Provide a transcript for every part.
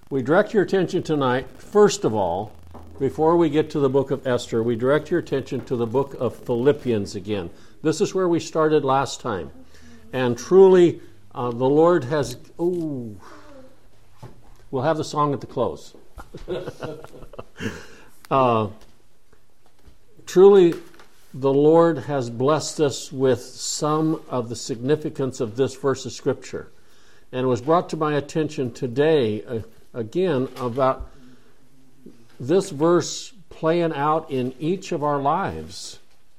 we direct your attention tonight, first of all, before we get to the book of Esther, we direct your attention to the book of Philippians again. This is where we started last time. And truly, the Lord has... Ooh, we'll have the song at the close. Truly, the Lord has blessed us with some of the significance of this verse of Scripture. And it was brought to my attention today, again, about this verse playing out in each of our lives.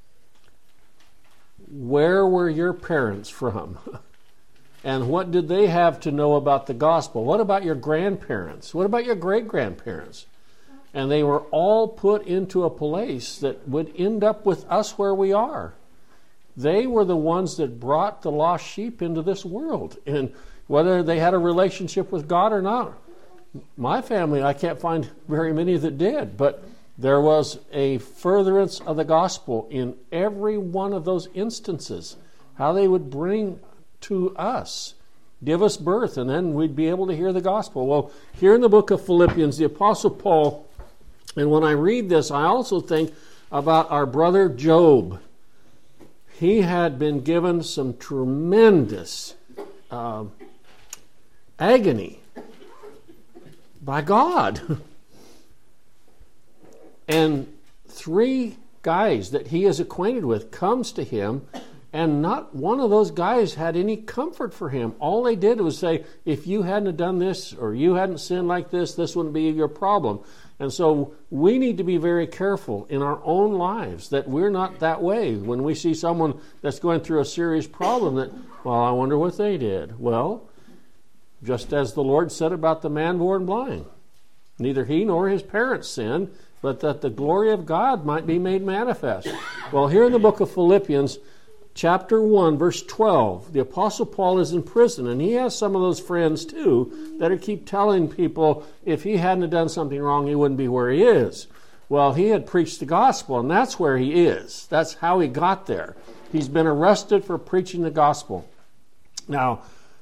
Where were your parents from? And what did they have to know about the gospel? What about your grandparents? What about your great-grandparents? And they were all put into a place that would end up with us where we are. They were the ones that brought the lost sheep into this world. And whether they had a relationship with God or not, my family, I can't find very many that did. But there was a furtherance of the gospel in every one of those instances. How they would bring to us, give us birth, and then we'd be able to hear the gospel. Well, here in the book of Philippians, the Apostle Paul... And when I read this, I also think about our brother Job. He had been given some tremendous agony by God. And 3 guys that he is acquainted with comes to him, and not one of those guys had any comfort for him. All they did was say, if you hadn't done this or you hadn't sinned like this wouldn't be your problem. And so we need to be very careful in our own lives that we're not that way. When we see someone that's going through a serious problem that, well, I wonder what they did. Well, just as the Lord said about the man born blind, neither he nor his parents sinned, but that the glory of God might be made manifest. Well, here in the book of Philippians, chapter 1, verse 12, the Apostle Paul is in prison, and he has some of those friends, too, that keep telling people if he hadn't done something wrong, he wouldn't be where he is. Well, he had preached the gospel, and that's where he is. That's how he got there. He's been arrested for preaching the gospel. Now,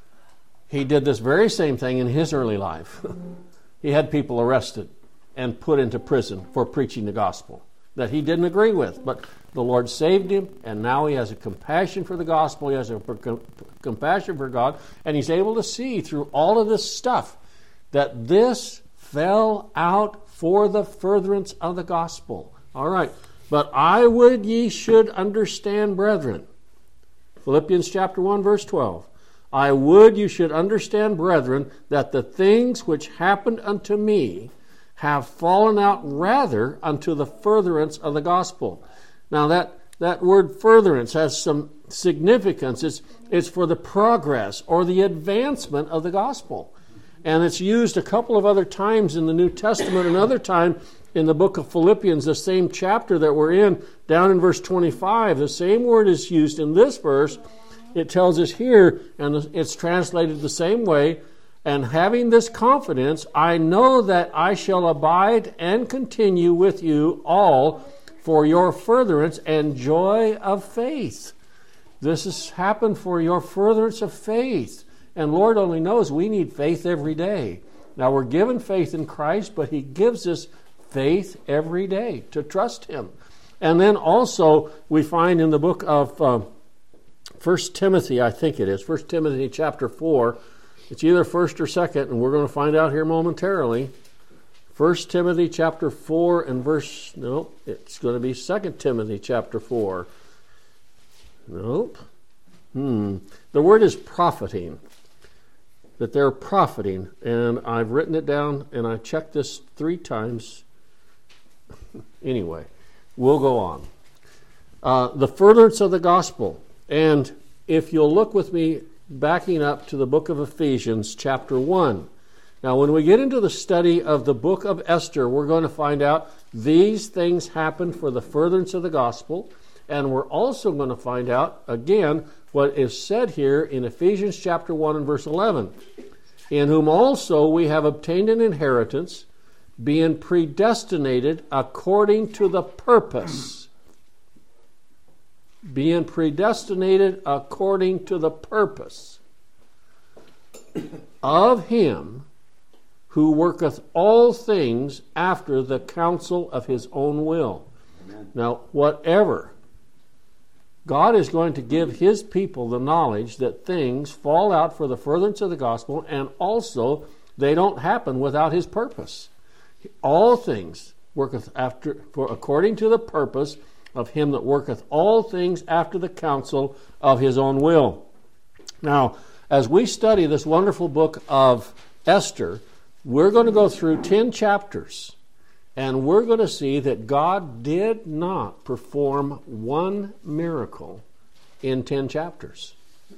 he did this very same thing in his early life. He had people arrested and put into prison for preaching the gospel that he didn't agree with, but the Lord saved him, and now he has a compassion for the gospel, he has a compassion for God, and he's able to see through all of this stuff that this fell out for the furtherance of the gospel. All right, but I would ye should understand, brethren, Philippians chapter 1, verse 12, I would you should understand, brethren, that the things which happened unto me have fallen out rather unto the furtherance of the gospel. Now that word furtherance has some significance. It's for the progress or the advancement of the gospel. And it's used a couple of other times in the New Testament, another time in the book of Philippians, the same chapter that we're in, down in verse 25. The same word is used in this verse. It tells us here, and it's translated the same way, and having this confidence, I know that I shall abide and continue with you all for your furtherance and joy of faith. This has happened for your furtherance of faith. And Lord only knows we need faith every day. Now we're given faith in Christ, but He gives us faith every day to trust Him. And then also we find in the book of 1 Timothy, I think it is, 1 Timothy chapter 4, it's either first or second, and we're going to find out here momentarily. 1 Timothy chapter 4 and verse... No, it's going to be 2 Timothy chapter 4. Nope. The word is profiting. That they're profiting. And I've written it down, and I checked this 3 times. Anyway, we'll go on. The furtherance of the gospel. And if you'll look with me, backing up to the book of Ephesians, chapter 1. Now, when we get into the study of the book of Esther, we're going to find out these things happened for the furtherance of the gospel, and we're also going to find out, again, what is said here in Ephesians chapter 1 and verse 11. In whom also we have obtained an inheritance, being predestinated according to the purpose. Being predestinated according to the purpose of Him who worketh all things after the counsel of his own will. Amen. Now, whatever, God is going to give his people the knowledge that things fall out for the furtherance of the gospel, and also they don't happen without his purpose. All things worketh according to the purpose of him that worketh all things after the counsel of his own will. Now, as we study this wonderful book of Esther, we're going to go through 10 chapters, and we're going to see that God did not perform one miracle in 10 chapters.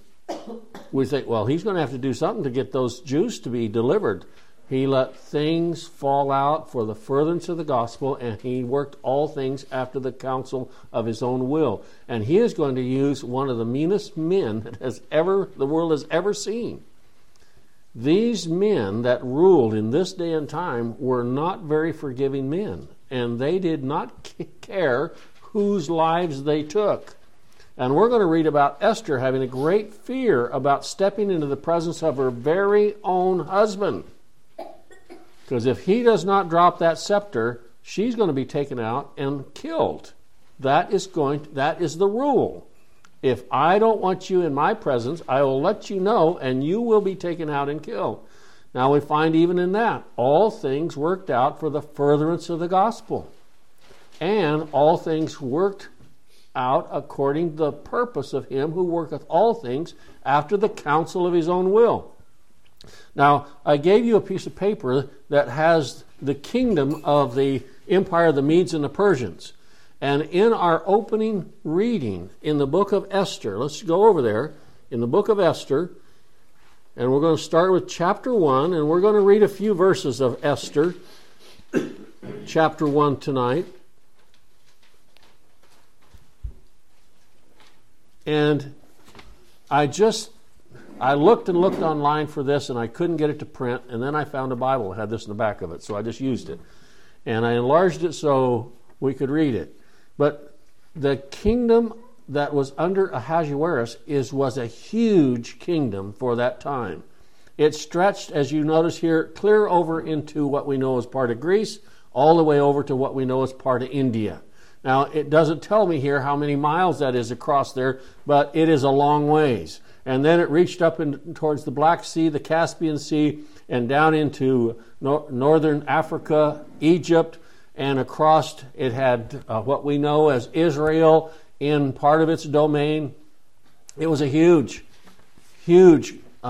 We think, well, he's going to have to do something to get those Jews to be delivered. He let things fall out for the furtherance of the gospel, and he worked all things after the counsel of his own will. And he is going to use one of the meanest men that the world has ever seen. These men that ruled in this day and time were not very forgiving men, and they did not care whose lives they took. And we're going to read about Esther having a great fear about stepping into the presence of her very own husband. Because if he does not drop that scepter, she's going to be taken out and killed. That is the rule. If I don't want you in my presence, I will let you know, and you will be taken out and killed. Now we find even in that, all things worked out for the furtherance of the gospel. And all things worked out according to the purpose of him who worketh all things after the counsel of his own will. Now, I gave you a piece of paper that has the kingdom of the empire of the Medes and the Persians. And in our opening reading in the book of Esther, let's go over there, in the book of Esther, and we're going to start with chapter 1, and we're going to read a few verses of Esther, chapter 1 tonight. And I looked and looked online for this, and I couldn't get it to print, and then I found a Bible that had this in the back of it, so I just used it. And I enlarged it so we could read it. But the kingdom that was under Ahasuerus was a huge kingdom for that time. It stretched, as you notice here, clear over into what we know as part of Greece, all the way over to what we know as part of India. Now, it doesn't tell me here how many miles that is across there, but it is a long ways. And then it reached up towards the Black Sea, the Caspian Sea, and down into northern Africa, Egypt, and across it had what we know as Israel in part of its domain. It was a huge, huge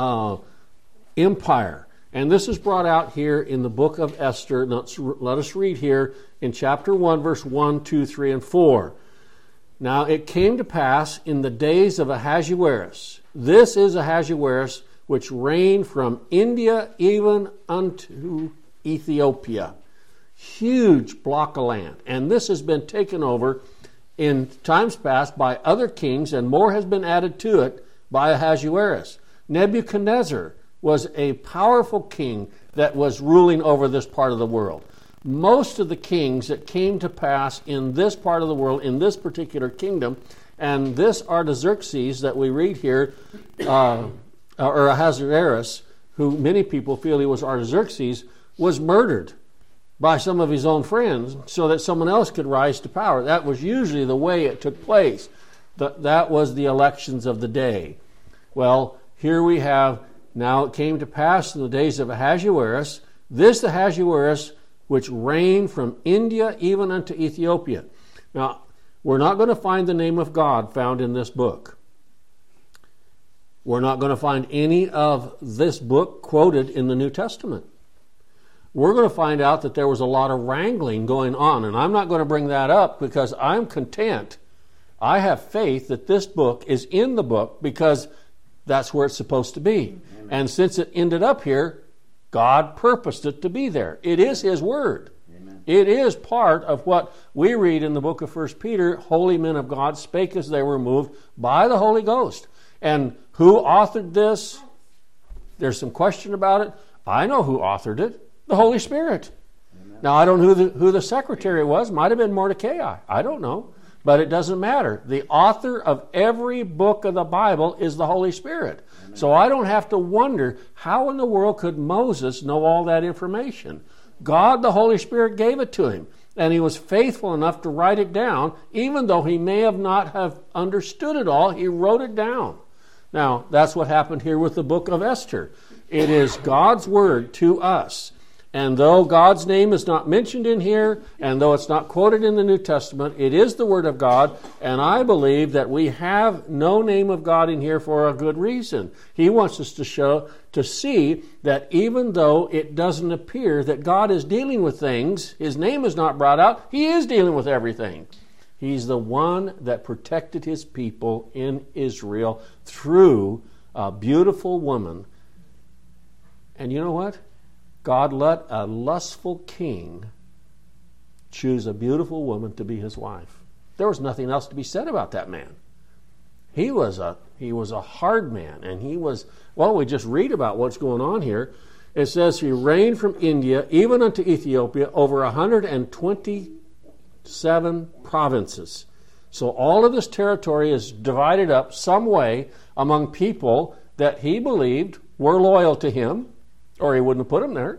empire. And this is brought out here in the book of Esther. Let us read here in chapter 1, verse 1, 2, 3, and 4. Now it came to pass in the days of Ahasuerus. This is Ahasuerus, which reigned from India even unto Ethiopia. Huge block of land. And this has been taken over in times past by other kings, and more has been added to it by Ahasuerus. Nebuchadnezzar was a powerful king that was ruling over this part of the world. Most of the kings that came to pass in this part of the world, in this particular kingdom, and this Artaxerxes that we read here, or Ahasuerus, who many people feel he was Artaxerxes, was murdered by some of his own friends so that someone else could rise to power. That was usually the way it took place. That was the elections of the day. Well, here we have, now it came to pass in the days of Ahasuerus, this Ahasuerus which reigned from India even unto Ethiopia. Now, we're not going to find the name of God found in this book. We're not going to find any of this book quoted in the New Testament. We're going to find out that there was a lot of wrangling going on, and I'm not going to bring that up because I'm content. I have faith that this book is in the book because that's where it's supposed to be. Amen. And since it ended up here, God purposed it to be there. It is His Word. Amen. It is part of what we read in the book of 1 Peter, holy men of God spake as they were moved by the Holy Ghost. And who authored this? There's some question about it. I know who authored it. The Holy Spirit. Amen. Now, I don't know who the secretary was. Might have been Mordecai. I don't know. But it doesn't matter. The author of every book of the Bible is the Holy Spirit. Amen. So I don't have to wonder how in the world could Moses know all that information. God, the Holy Spirit, gave it to him. And he was faithful enough to write it down, even though he may have not have understood it all. He wrote it down. Now, that's what happened here with the book of Esther. It is God's word to us. And though God's name is not mentioned in here, and though it's not quoted in the New Testament, it is the Word of God, and I believe that we have no name of God in here for a good reason. He wants us to see that even though it doesn't appear that God is dealing with things, His name is not brought out, He is dealing with everything. He's the one that protected His people in Israel through a beautiful woman. And you know what? God let a lustful king choose a beautiful woman to be his wife. There was nothing else to be said about that man. He was a hard man, and we just read about what's going on here. It says he reigned from India even unto Ethiopia over 127 provinces. So all of this territory is divided up some way among people that he believed were loyal to him, or he wouldn't have put them there.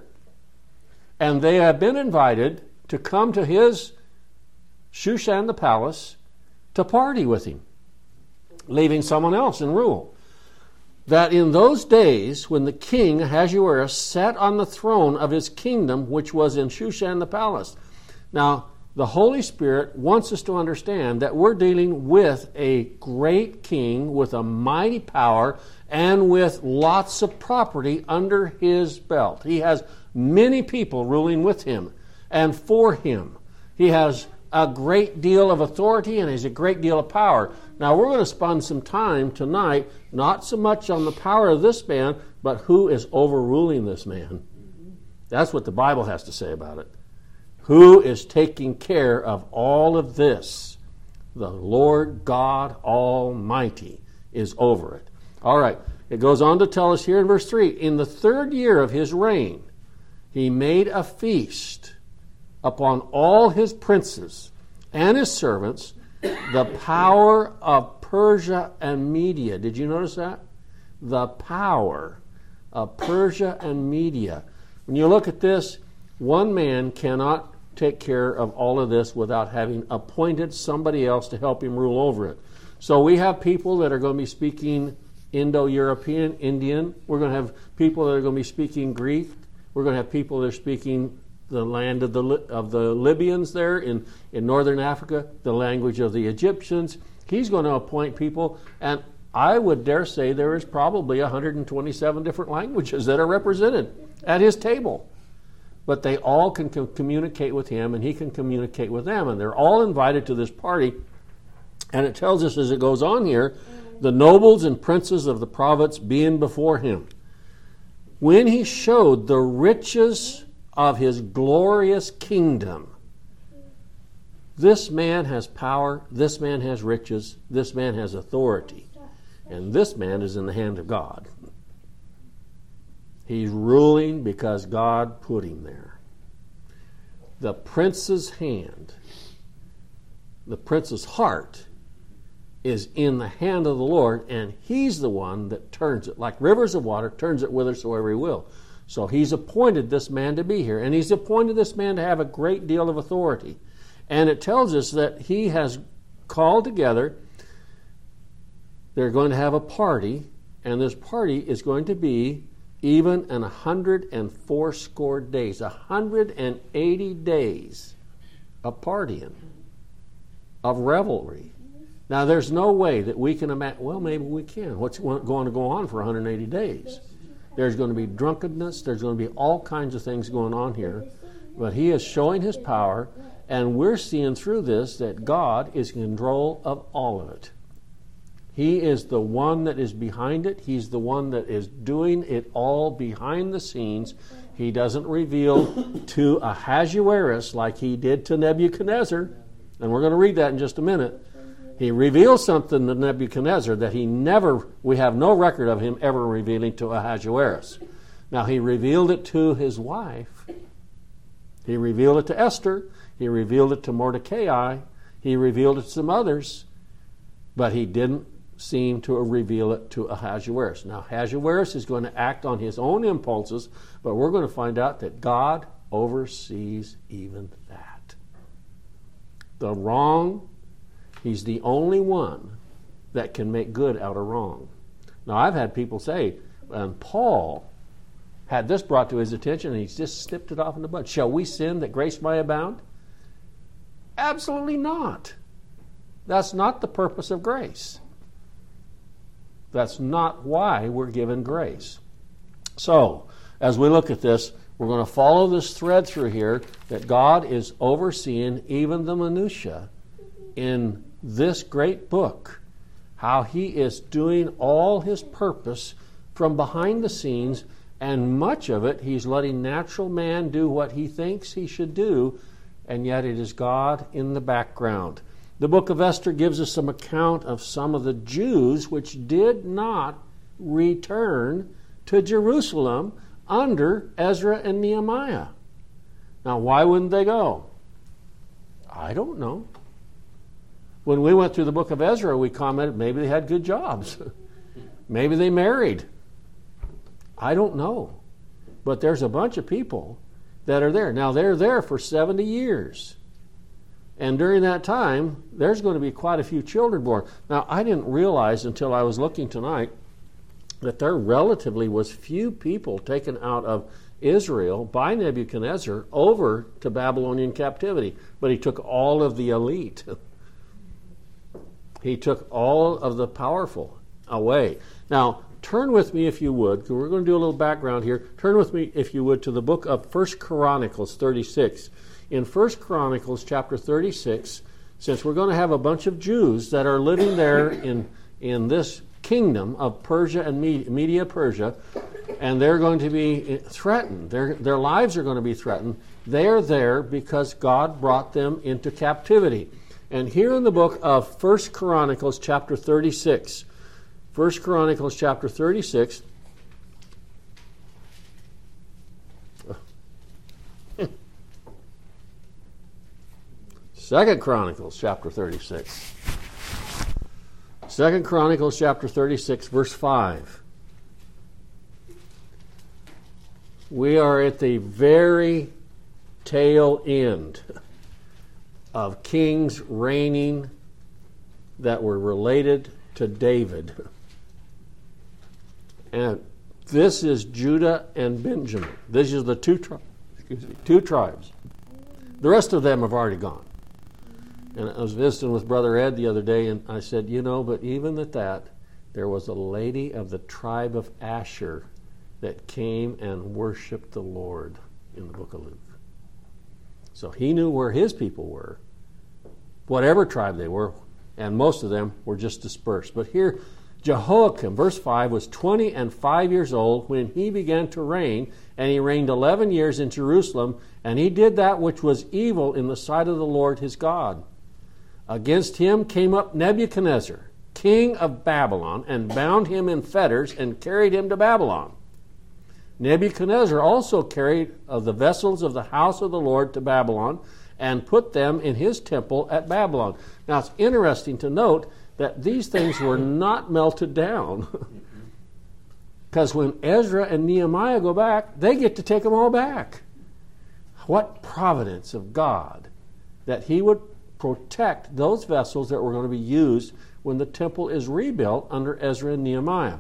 And they have been invited to come to his Shushan the palace to party with him, leaving someone else in rule. That in those days, when the king Ahasuerus sat on the throne of his kingdom, which was in Shushan the palace. Now, the Holy Spirit wants us to understand that we're dealing with a great king with a mighty power and with lots of property under his belt. He has many people ruling with him and for him. He has a great deal of authority and has a great deal of power. Now, we're going to spend some time tonight, not so much on the power of this man, but who is overruling this man. That's what the Bible has to say about it. Who is taking care of all of this? The Lord God Almighty is over it. All right, it goes on to tell us here in verse 3, in the 3rd year of his reign, he made a feast upon all his princes and his servants, the power of Persia and Media. Did you notice that? The power of Persia and Media. When you look at this, one man cannot take care of all of this without having appointed somebody else to help him rule over it. So we have people that are going to be speaking Indo-European, Indian. We're going to have people that are going to be speaking Greek. We're going to have people that are speaking the land of the Libyans there in northern Africa, the language of the Egyptians. He's going to appoint people, and I would dare say there is probably 127 different languages that are represented at his table. But they all can communicate with him, and he can communicate with them, and they're all invited to this party. And it tells us as it goes on here, the nobles and princes of the province being before him. When he showed the riches of his glorious kingdom, this man has power, this man has riches, this man has authority, and this man is in the hand of God. He's ruling because God put him there. The prince's hand, the prince's heart, is in the hand of the Lord, and he's the one that turns it, like rivers of water, turns it whithersoever he will. So he's appointed this man to be here, and he's appointed this man to have a great deal of authority. And it tells us that he has called together, they're going to have a party, and this party is going to be even in 180 days, 180 days of partying, of revelry. Now, there's no way that we can imagine, well, maybe we can. What's going to go on for 180 days? There's going to be drunkenness. There's going to be all kinds of things going on here. But he is showing his power, and we're seeing through this that God is in control of all of it. He is the one that is behind it. He's the one that is doing it all behind the scenes. He doesn't reveal to Ahasuerus like he did to Nebuchadnezzar. And we're going to read that in just a minute. He reveals something to Nebuchadnezzar that we have no record of him ever revealing to Ahasuerus. Now, he revealed it to his wife. He revealed it to Esther. He revealed it to Mordecai. He revealed it to some others, but he didn't seem to reveal it to Ahasuerus. Now, Ahasuerus is going to act on his own impulses, but we're going to find out that God oversees even that. The wrong, he's the only one that can make good out of wrong. Now, I've had people say, Paul had this brought to his attention and he's just snipped it off in the bud. Shall we sin that grace may abound? Absolutely not. That's not the purpose of grace. That's not why we're given grace. So, as we look at this, we're going to follow this thread through here that God is overseeing even the minutiae in this great book, how he is doing all his purpose from behind the scenes, and much of it he's letting natural man do what he thinks he should do, and yet it is God in the background. The book of Esther gives us some account of some of the Jews which did not return to Jerusalem under Ezra and Nehemiah. Now, why wouldn't they go? I don't know. When we went through the book of Ezra, we commented maybe they had good jobs. Maybe they married. I don't know. But there's a bunch of people that are there. Now, they're there for 70 years. And during that time, there's going to be quite a few children born. Now, I didn't realize until I was looking tonight that there relatively was few people taken out of Israel by Nebuchadnezzar over to Babylonian captivity. But he took all of the elite. He took all of the powerful away. Now, turn with me, if you would, because we're going to do a little background here. Turn with me, if you would, to the book of 1 Chronicles 36. In 1 Chronicles chapter 36, since we're going to have a bunch of Jews that are living there in this kingdom of Persia and Media Persia, and they're going to be threatened. Their lives are going to be threatened. They are there because God brought them into captivity. And here in the book of 1 Chronicles chapter 36, 1 Chronicles chapter 36, Second Chronicles chapter 36. 2 Chronicles chapter 36, verse 5. We are at the very tail end of kings reigning that were related to David. And this is Judah and Benjamin. This is the two tribes. The rest of them have already gone. And I was visiting with Brother Ed the other day, and I said, but even at that, there was a lady of the tribe of Asher that came and worshiped the Lord in the book of Luke. So he knew where his people were, whatever tribe they were, and most of them were just dispersed. But here, Jehoiakim, verse 5, was 25 years old when he began to reign, and he reigned 11 years in Jerusalem, and he did that which was evil in the sight of the Lord his God. Against him came up Nebuchadnezzar, king of Babylon, and bound him in fetters and carried him to Babylon. Nebuchadnezzar also carried of the vessels of the house of the Lord to Babylon and put them in his temple at Babylon. Now it's interesting to note that these things were not melted down. Because when Ezra and Nehemiah go back, they get to take them all back. What providence of God that he would protect those vessels that were going to be used when the temple is rebuilt under Ezra and Nehemiah.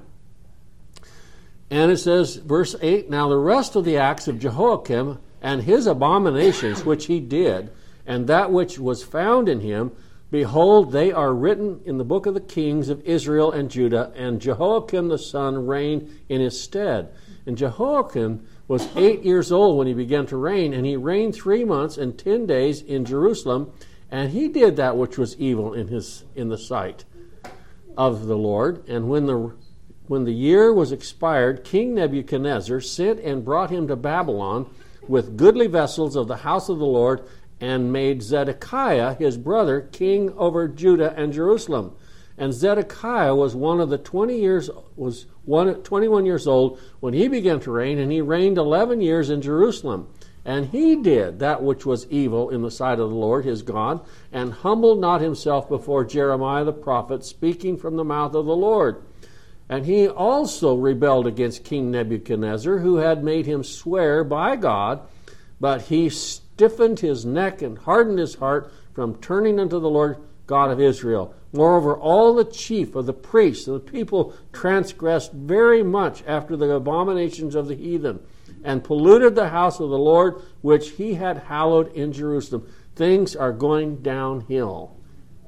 And it says, verse 8, now the rest of the acts of Jehoiakim and his abominations which he did, and that which was found in him, behold, they are written in the book of the kings of Israel and Judah, and Jehoiakim the son reigned in his stead. And Jehoiakim was 8 years old when he began to reign, and he reigned 3 months and 10 days in Jerusalem, and he did that which was evil in the sight of the Lord. And when the year was expired, King Nebuchadnezzar sent and brought him to Babylon with goodly vessels of the house of the Lord, and made Zedekiah his brother king over Judah and Jerusalem. And Zedekiah was 21 years old when he began to reign, and he reigned 11 years in Jerusalem. And he did that which was evil in the sight of the Lord his God, and humbled not himself before Jeremiah the prophet, speaking from the mouth of the Lord. And he also rebelled against King Nebuchadnezzar, who had made him swear by God, but he stiffened his neck and hardened his heart from turning unto the Lord God of Israel. Moreover, all the chief of the priests and the people transgressed very much after the abominations of the heathen, and polluted the house of the Lord, which he had hallowed in Jerusalem. Things are going downhill.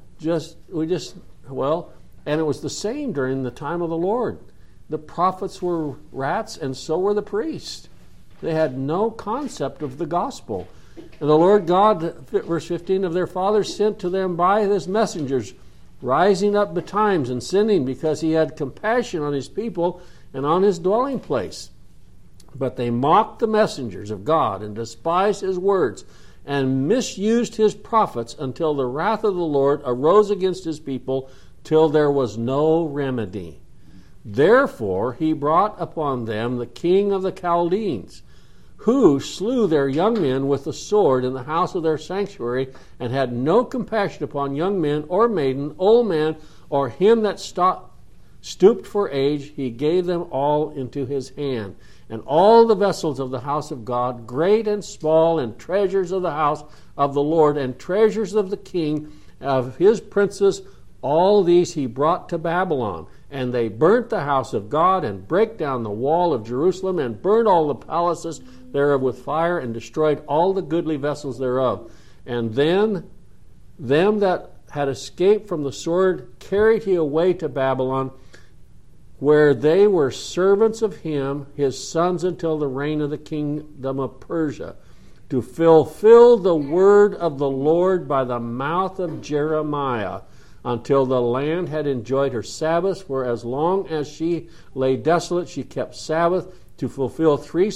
And it was the same during the time of the Lord. The prophets were rats, and so were the priests. They had no concept of the gospel. And the Lord God, verse 15, of their fathers sent to them by his messengers, rising up betimes and sinning, because he had compassion on his people and on his dwelling place. But they mocked the messengers of God and despised his words and misused his prophets until the wrath of the Lord arose against his people till there was no remedy. Therefore he brought upon them the king of the Chaldeans, who slew their young men with the sword in the house of their sanctuary, and had no compassion upon young men or maiden, old man, or him that stooped for age. He gave them all into his hand. And all the vessels of the house of God, great and small, and treasures of the house of the Lord, and treasures of the king, of his princes, all these he brought to Babylon. And they burnt the house of God, and brake down the wall of Jerusalem, and burnt all the palaces thereof with fire, and destroyed all the goodly vessels thereof. And then them that had escaped from the sword carried he away to Babylon, where they were servants of him, his sons, until the reign of the kingdom of Persia, to fulfill the word of the Lord by the mouth of Jeremiah, until the land had enjoyed her Sabbaths, for as long as she lay desolate, she kept Sabbath, to fulfill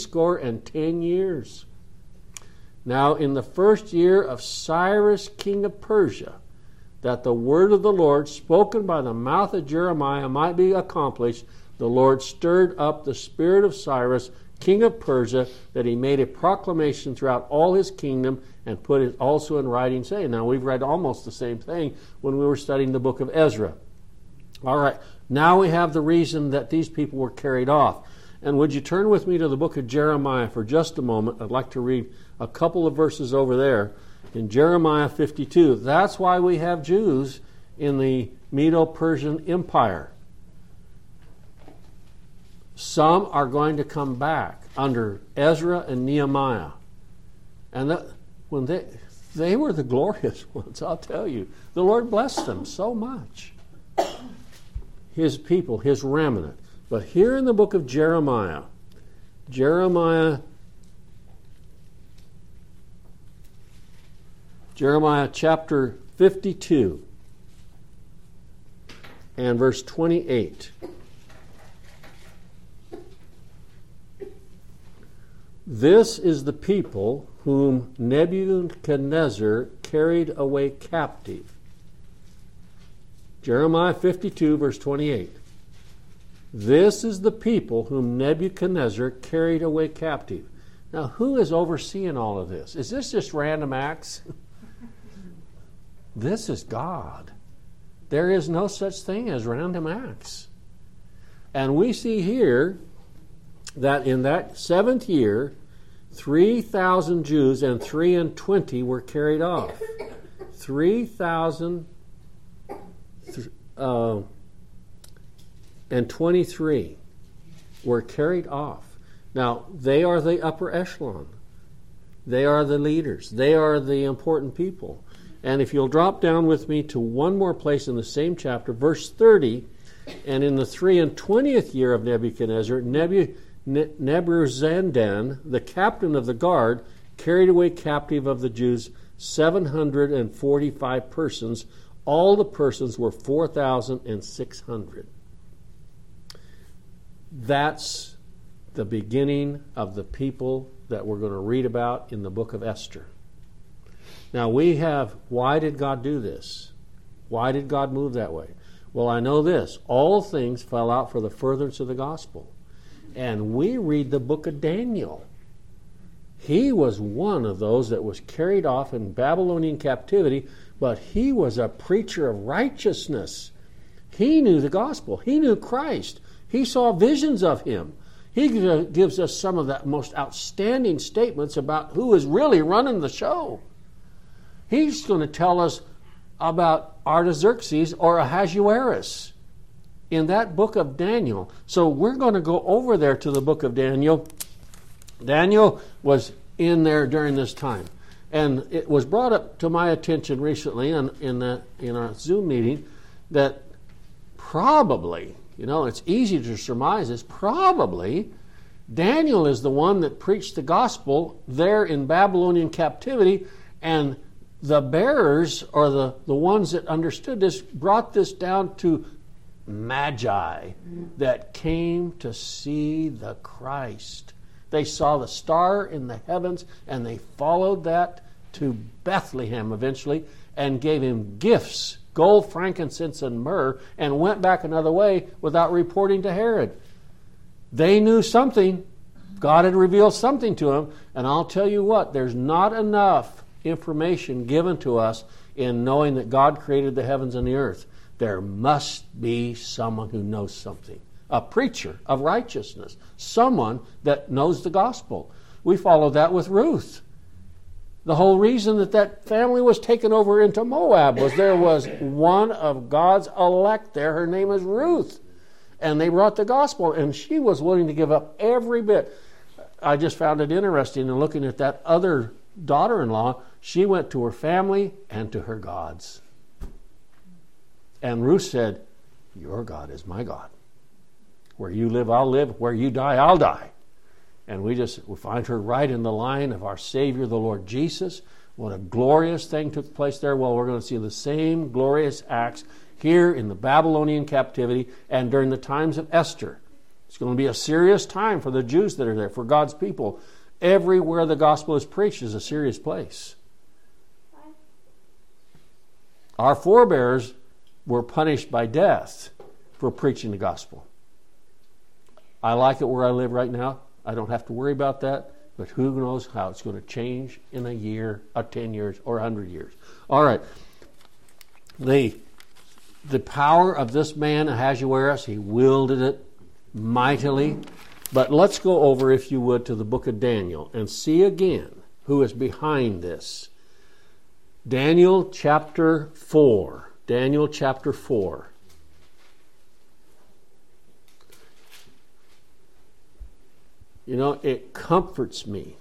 70 years. Now in the first year of Cyrus king of Persia, that the word of the Lord spoken by the mouth of Jeremiah might be accomplished, the Lord stirred up the spirit of Cyrus, king of Persia, that he made a proclamation throughout all his kingdom, and put it also in writing, saying. Now we've read almost the same thing when we were studying the book of Ezra. All right, now we have the reason that these people were carried off. And would you turn with me to the book of Jeremiah for just a moment? I'd like to read a couple of verses over there. In Jeremiah 52, that's why we have Jews in the Medo-Persian Empire. Some are going to come back under Ezra and Nehemiah. And when they were the glorious ones, I'll tell you. The Lord blessed them so much. His people, his remnant. But here in the book of Jeremiah chapter 52 and verse 28. This is the people whom Nebuchadnezzar carried away captive. Jeremiah 52 verse 28. This is the people whom Nebuchadnezzar carried away captive. Now, who is overseeing all of this? Is this just random acts? This is God. There is no such thing as random acts. And we see here that in that 7th year, 3,000 Jews and 23 were carried off. 3,023 were carried off. Now, they are the upper echelon. They are the leaders. They are the important people. And if you'll drop down with me to one more place in the same chapter, verse 30, and in the 23rd year of Nebuchadnezzar, Nebuzaradan, the captain of the guard, carried away captive of the Jews 745 persons. All the persons were 4,600. That's the beginning of the people that we're going to read about in the book of Esther. Now why did God do this? Why did God move that way? Well, I know this. All things fell out for the furtherance of the gospel. And we read the book of Daniel. He was one of those that was carried off in Babylonian captivity, but he was a preacher of righteousness. He knew the gospel. He knew Christ. He saw visions of him. He gives us some of the most outstanding statements about who is really running the show. He's going to tell us about Artaxerxes or Ahasuerus in that book of Daniel. So we're going to go over there to the book of Daniel. Daniel was in there during this time. And it was brought up to my attention recently in our Zoom meeting that probably, it's easy to surmise this, probably Daniel is the one that preached the gospel there in Babylonian captivity, and the bearers, or the ones that understood this, brought this down to magi that came to see the Christ. They saw the star in the heavens, and they followed that to Bethlehem eventually and gave him gifts, gold, frankincense, and myrrh, and went back another way without reporting to Herod. They knew something. God had revealed something to them, and I'll tell you what, there's not enough information given to us in knowing that God created the heavens and the earth. There must be someone who knows something. A preacher of righteousness. Someone that knows the gospel. We follow that with Ruth. The whole reason that family was taken over into Moab was there was one of God's elect there. Her name is Ruth. And they brought the gospel, and she was willing to give up every bit. I just found it interesting in looking at that other daughter-in-law. She went to her family and to her gods. And Ruth said, "Your God is my God. Where you live, I'll live. Where you die, I'll die." And we find her right in the line of our Savior, the Lord Jesus. What a glorious thing took place there. Well, we're going to see the same glorious acts here in the Babylonian captivity and during the times of Esther. It's going to be a serious time for the Jews that are there, for God's people. Everywhere the gospel is preached is a serious place. Our forebears were punished by death for preaching the gospel. I like it where I live right now. I don't have to worry about that, but who knows how it's going to change in a year, 10 years, or 100 years. All right. The power of this man, Ahasuerus, he wielded it mightily. But let's go over, if you would, to the book of Daniel and see again who is behind this. Daniel chapter 4. Daniel chapter 4. It comforts me.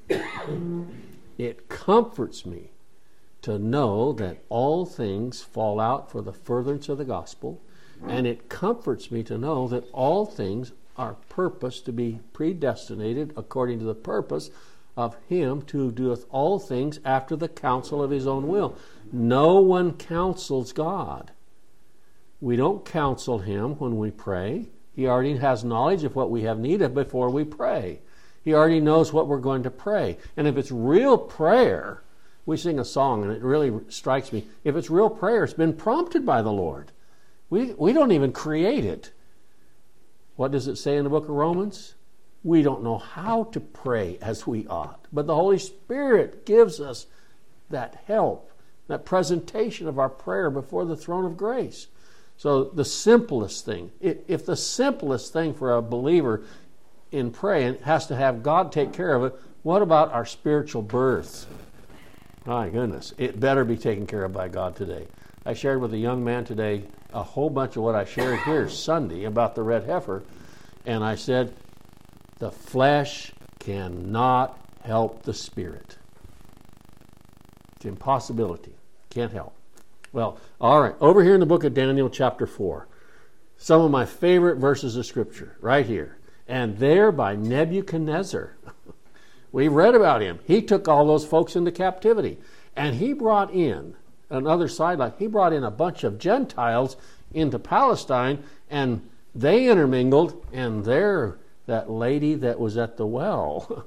It comforts me to know that all things fall out for the furtherance of the gospel, and it comforts me to know that all things are purposed to be predestinated according to the purpose of Him who doeth all things after the counsel of His own will. No one counsels God. We don't counsel Him when we pray. He already has knowledge of what we have need of before we pray. He already knows what we're going to pray. And if it's real prayer, we sing a song and it really strikes me. If it's real prayer, it's been prompted by the Lord. We don't even create it. What does it say in the book of Romans? We don't know how to pray as we ought. But the Holy Spirit gives us that help, that presentation of our prayer before the throne of grace. So the simplest thing, if the simplest thing for a believer in praying has to have God take care of it, what about our spiritual birth? My goodness, it better be taken care of by God today. I shared with a young man today a whole bunch of what I shared here Sunday about the red heifer, and I said, the flesh cannot help the spirit. It's an impossibility. Can't help. Well, all right, over here in the book of Daniel chapter 4, some of my favorite verses of Scripture, right here. And there by Nebuchadnezzar, we read about him. He took all those folks into captivity. And he brought in another sideline. He brought in a bunch of Gentiles into Palestine, and they intermingled, and there, that lady that was at the well,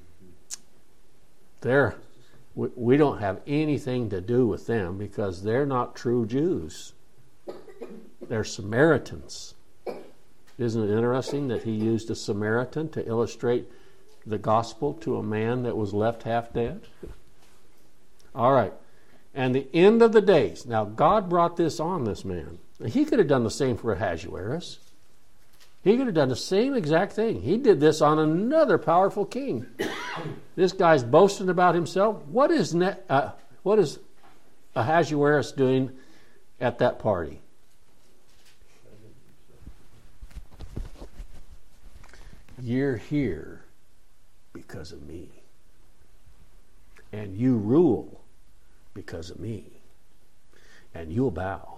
there, we don't have anything to do with them because they're not true Jews. They're Samaritans. Isn't it interesting that he used a Samaritan to illustrate the gospel to a man that was left half dead? All right. And the end of the days. Now, God brought this on this man. He could have done the same for Ahasuerus. He could have done the same exact thing. He did this on another powerful king. This guy's boasting about himself. What is Ahasuerus doing at that party? You're here because of me. And you rule because of me. And you'll bow.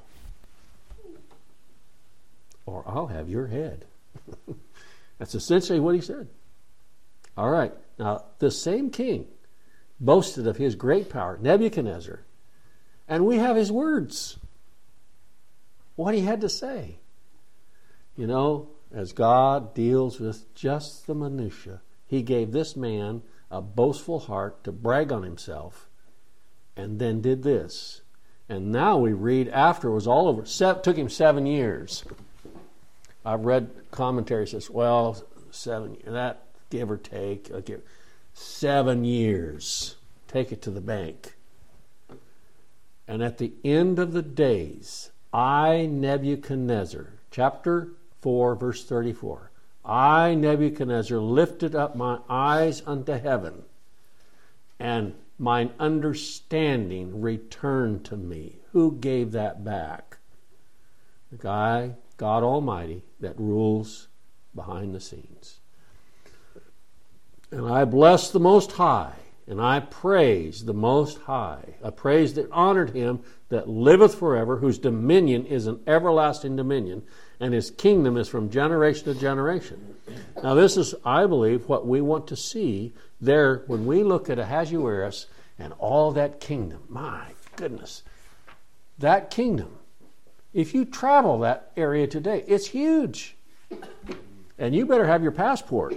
Or I'll have your head. That's essentially what he said. All right. Now, the same king boasted of his great power, Nebuchadnezzar, and we have his words. What he had to say. You know, as God deals with just the minutiae, he gave this man a boastful heart to brag on himself, and then did this. And now we read after it was all over. Took him 7 years. I've read commentaries that says, well, 7 years, that give or take, 7 years. Take it to the bank. And at the end of the days, I, Nebuchadnezzar, chapter 4, verse 34, I, Nebuchadnezzar, lifted up my eyes unto heaven, and mine understanding returned to me. Who gave that back? The guy, God Almighty, that rules behind the scenes. And I bless the Most High, and I praise the Most High, a praise that honored him that liveth forever, whose dominion is an everlasting dominion, and his kingdom is from generation to generation. Now this is, I believe, what we want to see there when we look at Ahasuerus and all that kingdom. My goodness. That kingdom. If you travel that area today, it's huge. And you better have your passport.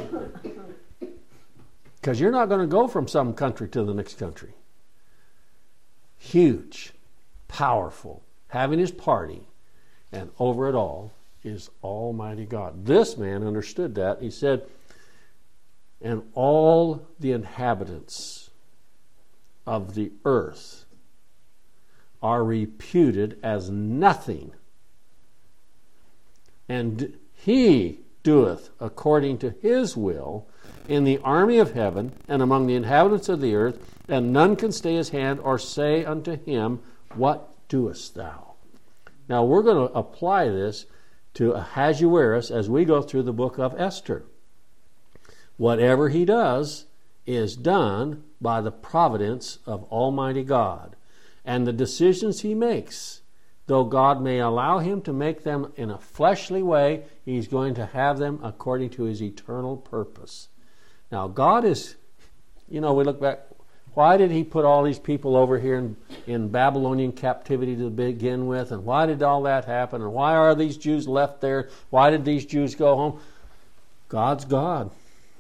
Because you're not going to go from some country to the next country. Huge, powerful, having his party, and over it all is Almighty God. This man understood that. He said, and all the inhabitants of the earth are reputed as nothing, and he doeth according to his will in the army of heaven and among the inhabitants of the earth, and none can stay his hand or say unto him, what doest thou? Now we're going to apply this to Ahasuerus as we go through the book of Esther. Whatever he does is done by the providence of Almighty God. And the decisions he makes, though God may allow him to make them in a fleshly way, he's going to have them according to his eternal purpose. Now, God is, we look back, why did he put all these people over here in Babylonian captivity to begin with? And why did all that happen? And why are these Jews left there? Why did these Jews go home? God's God.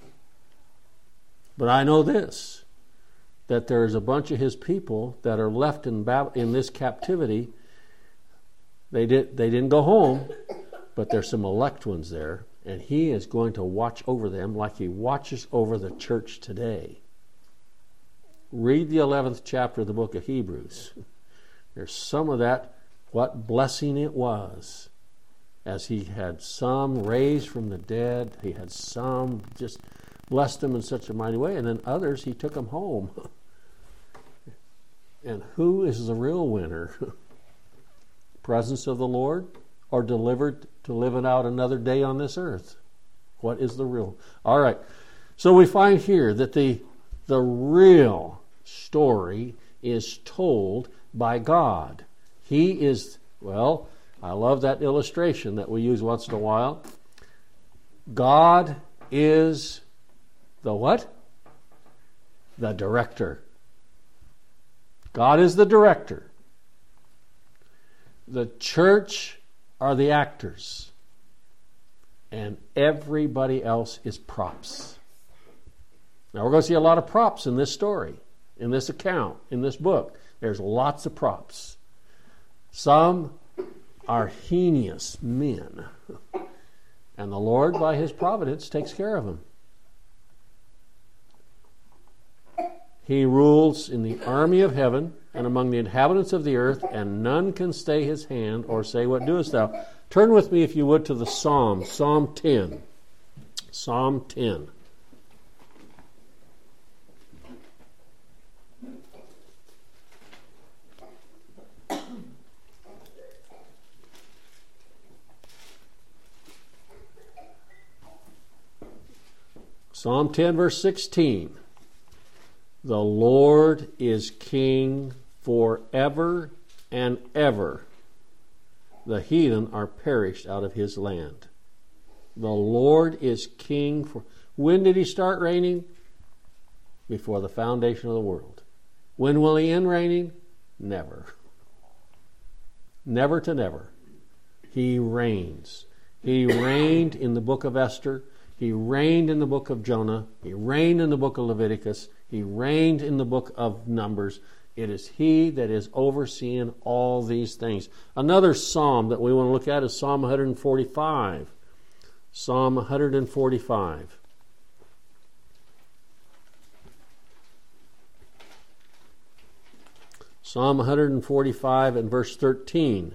But I know this, that there's a bunch of his people that are left in this captivity. They didn't go home, but there's some elect ones there, and he is going to watch over them like he watches over the church today. Read the 11th chapter of the book of Hebrews. There's some of that, what blessing it was, as he had some raised from the dead, he had some just blessed them in such a mighty way, and then others he took them home. And who is the real winner? Presence of the Lord, or delivered to live it out another day on this earth? What is the real? All right. So we find here that the real story is told by God. He is, well, I love that illustration that we use once in a while. God is the what? The director. God is the director. The church are the actors. And everybody else is props. Now we're going to see a lot of props in this story, in this account, in this book. There's lots of props. Some are heinous men. And the Lord, by his providence, takes care of them. He rules in the army of heaven and among the inhabitants of the earth, and none can stay his hand or say, what doest thou? Turn with me, if you would, to the Psalm, Psalm 10. Psalm 10. Psalm 10, verse 16. The Lord is king forever and ever. The heathen are perished out of his land. The Lord is king for... When did he start reigning? Before the foundation of the world. When will he end reigning? Never. Never to never. He reigns. He reigned in the book of Esther. He reigned in the book of Jonah. He reigned in the book of Leviticus. He reigned in the book of Numbers. It is he that is overseeing all these things. Another psalm that we want to look at is Psalm 145. Psalm 145. Psalm 145 and verse 13.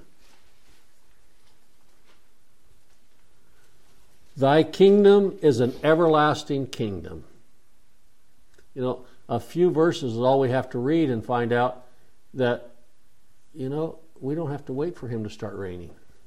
Thy kingdom is an everlasting kingdom. You know, a few verses is all we have to read and find out that, you know, we don't have to wait for him to start reigning.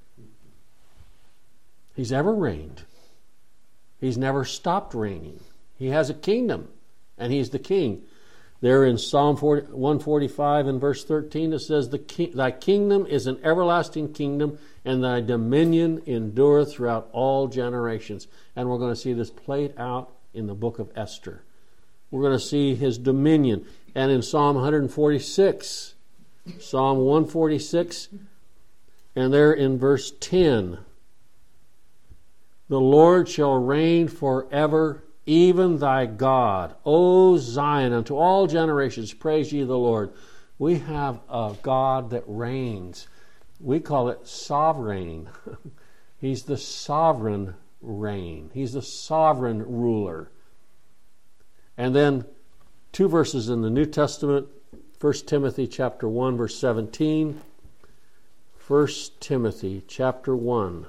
He's ever reigned. He's never stopped reigning. He has a kingdom, and he's the king. There in Psalm 145 and verse 13 it says, Thy kingdom is an everlasting kingdom, and thy dominion endureth throughout all generations. And we're going to see this played out in the book of Esther. We're going to see his dominion. And in Psalm 146, Psalm 146, and there in verse 10, the Lord shall reign forever, even thy God, O Zion, unto all generations, praise ye the Lord. We have a God that reigns. We call it sovereign. He's the sovereign reign. He's the sovereign ruler. And then 2 verses in the New Testament, 1 Timothy chapter 1, verse 17. 1 Timothy chapter 1,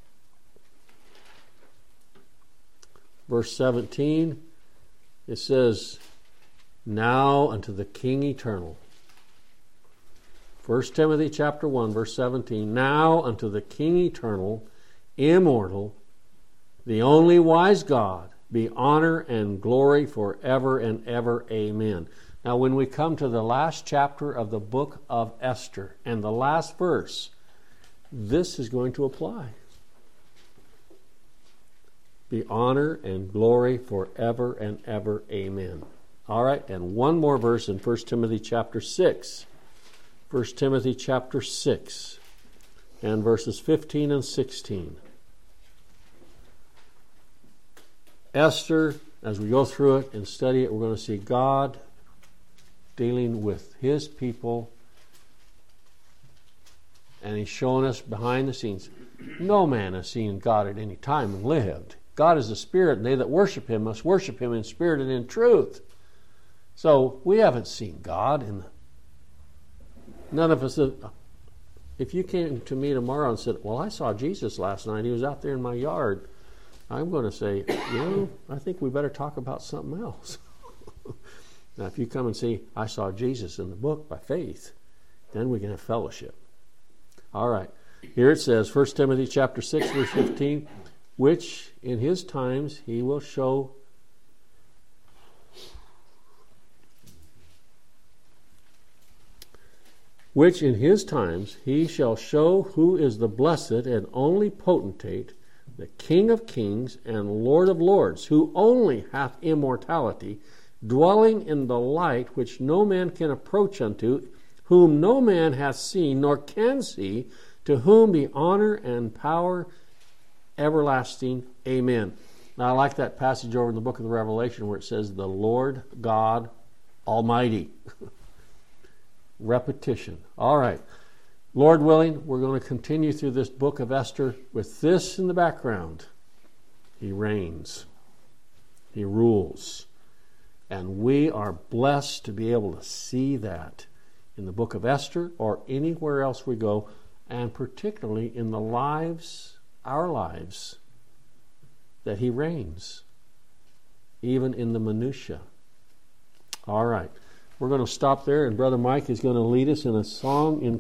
verse 17. It says, Now unto the King eternal. 1 Timothy chapter 1, verse 17. Now unto the King eternal, immortal, the only wise God, be honor and glory forever and ever. Amen. Now when we come to the last chapter of the book of Esther and the last verse, this is going to apply. Be honor and glory forever and ever. Amen. All right, and one more verse in 1 Timothy chapter 6. 1 Timothy chapter 6 and verses 15 and 16. Esther, as we go through it and study it, we're going to see God dealing with his people, and he's showing us behind the scenes. No man has seen God at any time and lived. God is a spirit, and they that worship him must worship him in spirit and in truth. So we haven't seen God, and none of us. If you came to me tomorrow and said, well, I saw Jesus last night, he was out there in my yard, I'm going to say, I think we better talk about something else. Now, if you come and say, I saw Jesus in the book by faith, then we can have fellowship. All right. Here it says, 1 Timothy chapter 6, verse 15, which in his times he will show which in his times he shall show who is the blessed and only potentate, the King of kings and Lord of lords, who only hath immortality, dwelling in the light which no man can approach unto, whom no man hath seen nor can see, to whom be honor and power everlasting. Amen. Now I like that passage over in the book of the Revelation where it says, the Lord God Almighty. Repetition. All right. Lord willing, we're going to continue through this book of Esther with this in the background. He reigns. He rules. And we are blessed to be able to see that in the book of Esther or anywhere else we go, and particularly in the lives, our lives, that He reigns, even in the minutiae. All right. We're going to stop there, and Brother Mike is going to lead us in a song in